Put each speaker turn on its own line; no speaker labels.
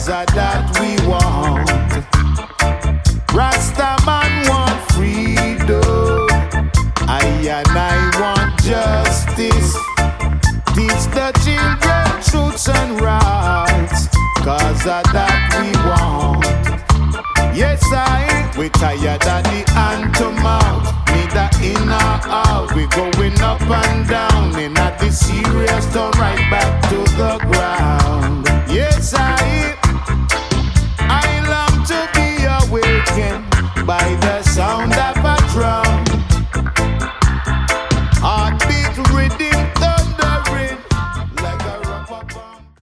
cause of that we want. Rasta man want freedom, I and I want justice. Teach the children truths and rights, cause of that we want. Yes, we tired of the hand to mouth, neither in or out. We going up and down, and not the serious, turn right back to the ground.